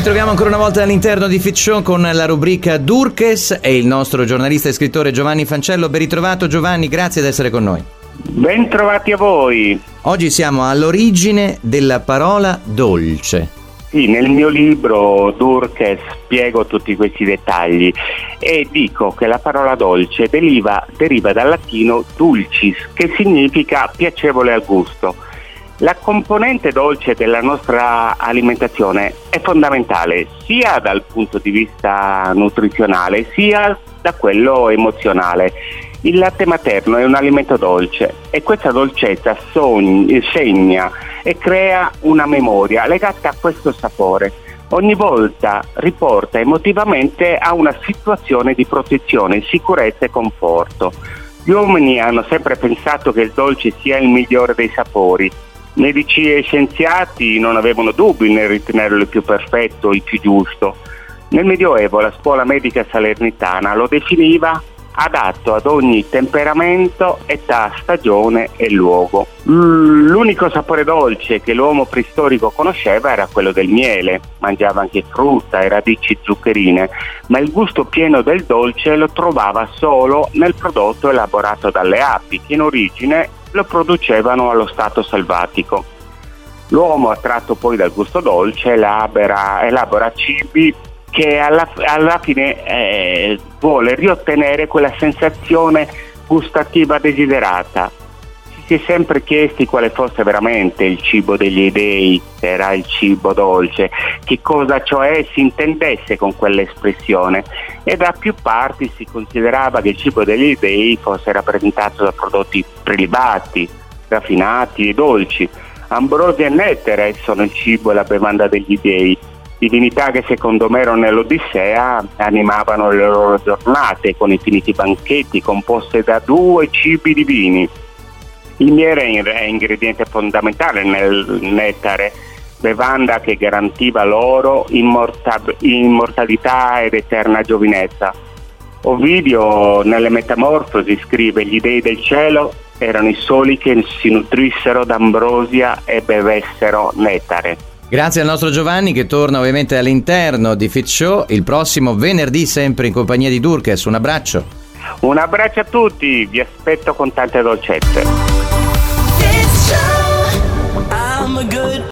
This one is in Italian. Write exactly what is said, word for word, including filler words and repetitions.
ritroviamo ancora una volta all'interno di Fit Show con la rubrica Durkheis e il nostro giornalista e scrittore Giovanni Fancello. Ben ritrovato Giovanni, grazie di essere con noi. Ben trovati a voi. Oggi siamo all'origine della parola dolce. Sì, nel mio libro Durkheis spiego tutti questi dettagli e dico che la parola dolce deriva, deriva dal latino dulcis, che significa piacevole al gusto. La componente dolce della nostra alimentazione è fondamentale sia dal punto di vista nutrizionale sia da quello emozionale. Il latte materno è un alimento dolce e questa dolcezza sogni, segna e crea una memoria legata a questo sapore. Ogni volta riporta emotivamente a una situazione di protezione, sicurezza e conforto. Gli uomini hanno sempre pensato che il dolce sia il migliore dei sapori. Medici e scienziati non avevano dubbi nel ritenerlo il più perfetto, il più giusto. Nel Medioevo la scuola medica salernitana lo definiva adatto ad ogni temperamento, età, stagione e luogo. L'unico sapore dolce che l'uomo preistorico conosceva era quello del miele, mangiava anche frutta e radici zuccherine, ma il gusto pieno del dolce lo trovava solo nel prodotto elaborato dalle api, che in origine lo producevano allo stato selvatico. L'uomo, attratto poi dal gusto dolce, elabora, elabora cibi che alla, alla fine eh, vuole riottenere quella sensazione gustativa desiderata. Ci si è sempre chiesti quale fosse veramente il cibo degli dei, era il cibo dolce, che cosa cioè si intendesse con quell'espressione, e da più parti si considerava che il cibo degli dei fosse rappresentato da prodotti prelibati, raffinati e dolci. Ambrosia e nettare sono il cibo e la bevanda degli dei, divinità che secondo Omero nell'Odissea animavano le loro giornate con infiniti banchetti composte da due cibi divini. Il miele è ingrediente fondamentale nel nettare, bevanda che garantiva loro immorta- immortalità ed eterna giovinezza. Ovidio nelle Metamorfosi scrive: gli dei del cielo erano i soli che si nutrissero d'ambrosia e bevessero nettare. Grazie al nostro Giovanni, che torna ovviamente all'interno di Fit Show il prossimo venerdì, sempre in compagnia di Durkheis. Un abbraccio. Un abbraccio a tutti, vi aspetto con tante dolcezze.